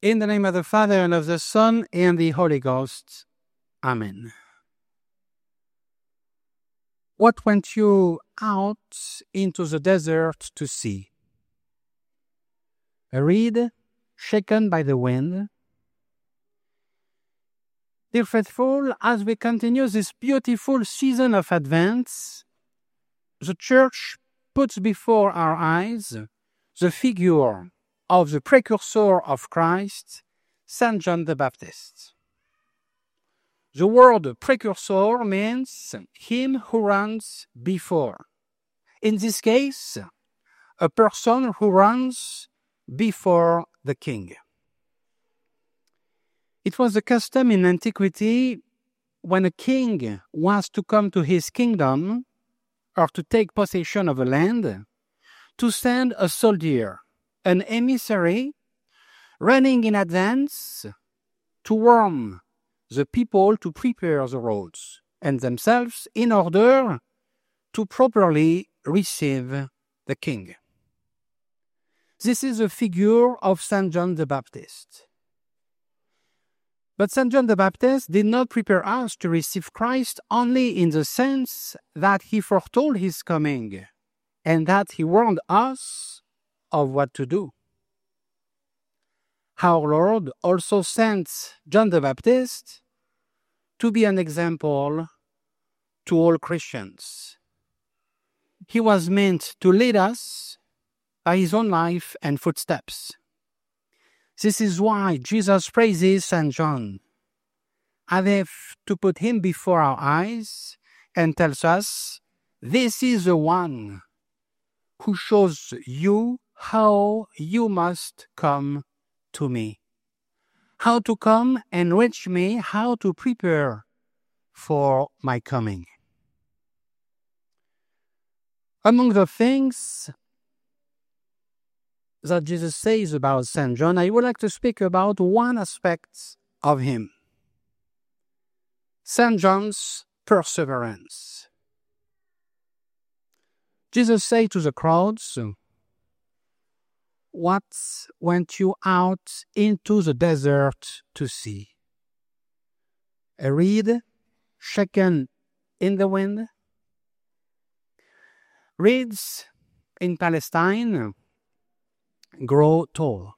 In the name of the Father, and of the Son, and the Holy Ghost. Amen. What went you out into the desert to see? A reed shaken by the wind? Dear faithful, as we continue this beautiful season of Advent, the Church puts before our eyes the figure of the precursor of Christ, Saint John the Baptist. The word precursor means him who runs before. In this case, a person who runs before the king. It was a custom in antiquity when a king was to come to his kingdom or to take possession of a land to send a soldier, an emissary, running in advance to warn the people to prepare the roads and themselves in order to properly receive the king. This is a figure of Saint John the Baptist. But Saint John the Baptist did not prepare us to receive Christ only in the sense that he foretold his coming and that he warned us of what to do. Our Lord also sent John the Baptist to be an example to all Christians. He was meant to lead us by his own life and footsteps. This is why Jesus praises Saint John, as if to put him before our eyes and tells us, this is the one who shows you how you must come to me, how to come and reach me, how to prepare for my coming. Among the things that Jesus says about Saint John, I would like to speak about one aspect of him. Saint John's perseverance. Jesus said to the crowds, what went you out into the desert to see? A reed shaken in the wind? Reeds in Palestine grow tall,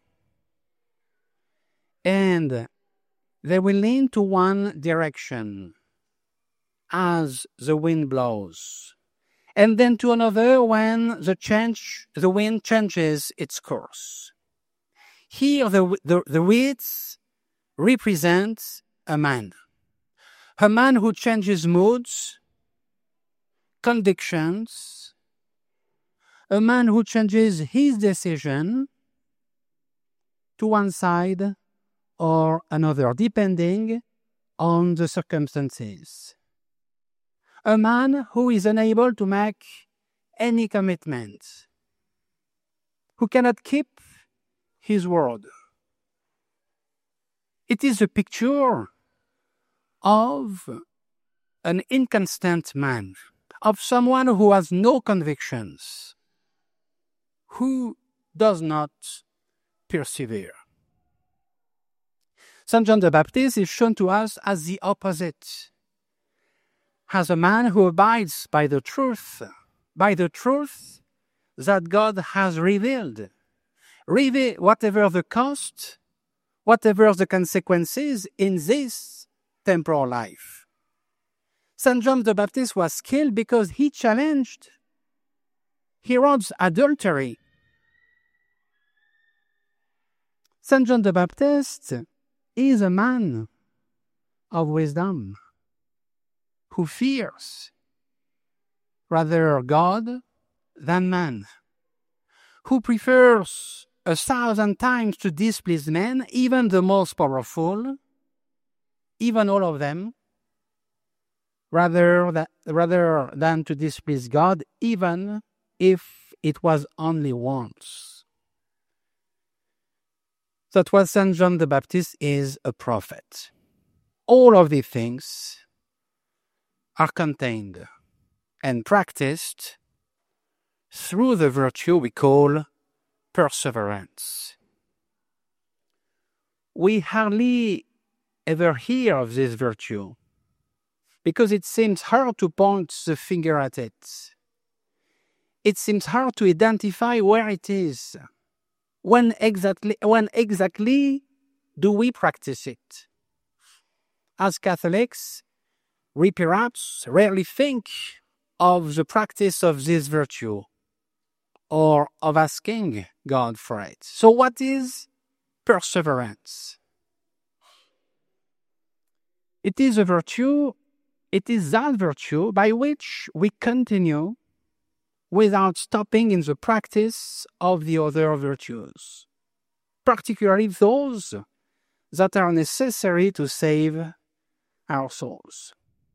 and they will lean to one direction as the wind blows, and then to another when the wind changes its course. Here the reeds represent a man who changes moods, convictions, a man who changes his decision to one side or another, depending on the circumstances. A man who is unable to make any commitment, who cannot keep his word. It is a picture of an inconstant man, of someone who has no convictions, who does not persevere. Saint John the Baptist is shown to us as the opposite, as a man who abides by the truth that God has revealed. Whatever the cost, whatever the consequences in this temporal life. Saint John the Baptist was killed because he challenged Herod's adultery. Saint John the Baptist is a man of wisdom who fears rather God than man, who prefers 1,000 times to displease men, even the most powerful, even all of them, rather than to displease God, even if it was only once. That what Saint John the Baptist is a prophet. All of these things are contained and practiced through the virtue we call perseverance. we hardly ever hear of this virtue because it seems hard to point the finger at it. It seems hard to identify where it is. When exactly do we practice it? As Catholics, we perhaps rarely think of the practice of this virtue or of asking God for it. So what is perseverance? It is a virtue, it is that virtue by which we continue without stopping in the practice of the other virtues, particularly those that are necessary to save our souls.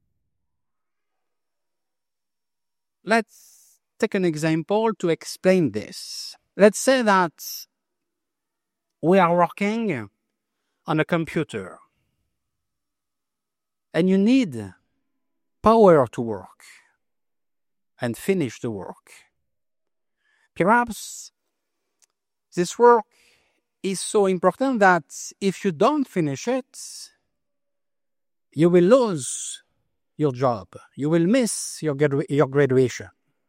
Let's take an example to explain this. Let's say that we are working on a computer and you need power to work and finish the work. Perhaps this work is so important that if you don't finish it, you will lose your job. You will miss your graduation.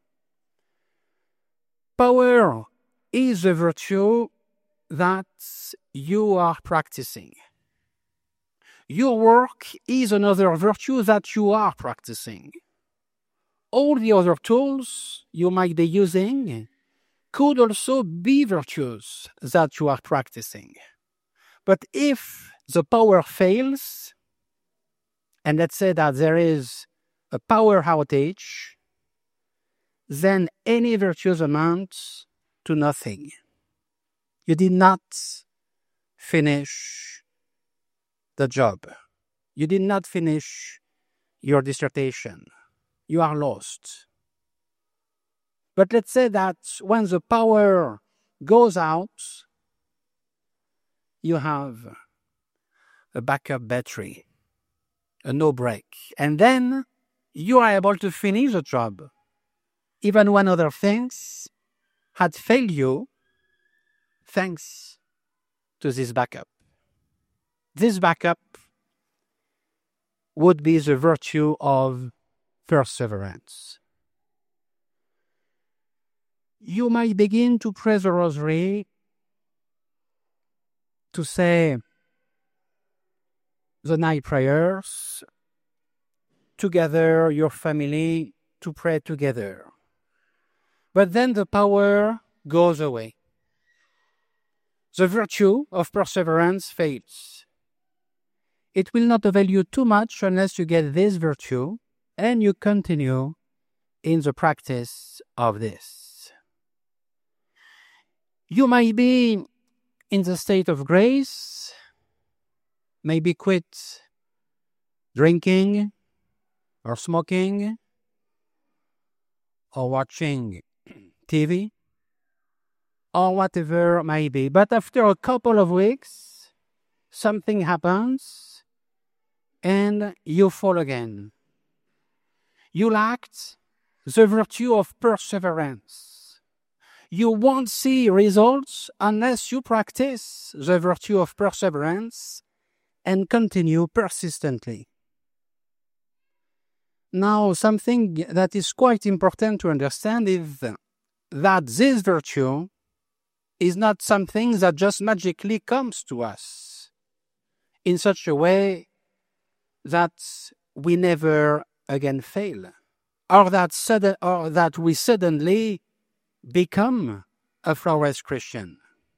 Power is a virtue that you are practicing. Your work is another virtue that you are practicing. All the other tools you might be using could also be virtues that you are practicing. But if the power fails, and let's say that there is a power outage, then any virtues amounts to nothing. You did not finish the job. You did not finish your dissertation. You are lost. But let's say that when the power goes out, you have a backup battery, a no break, and then you are able to finish the job, even when other things had failed you, thanks to this backup. This backup would be the virtue of perseverance. You might begin to pray the rosary, to say the night prayers together, your family, to pray together. But then the power goes away. The virtue of perseverance fades. It will not avail you too much unless you get this virtue and you continue in the practice of this. You might be in the state of grace, maybe quit drinking or smoking or watching TV or whatever it may be. But after a couple of weeks, something happens and you fall again. You lacked the virtue of perseverance. You won't see results unless you practice the virtue of perseverance and continue persistently. Now, something that is quite important to understand is that this virtue is not something that just magically comes to us in such a way that we never again fail, or that we suddenly become a flawless Christian.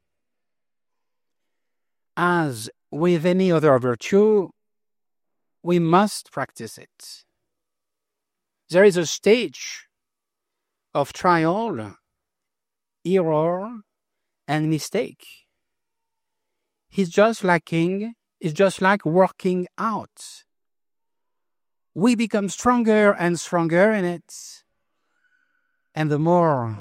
As with any other virtue, we must practice it. There is a stage of trial, error, and mistake. It's just like working out. We become stronger and stronger in it. And the more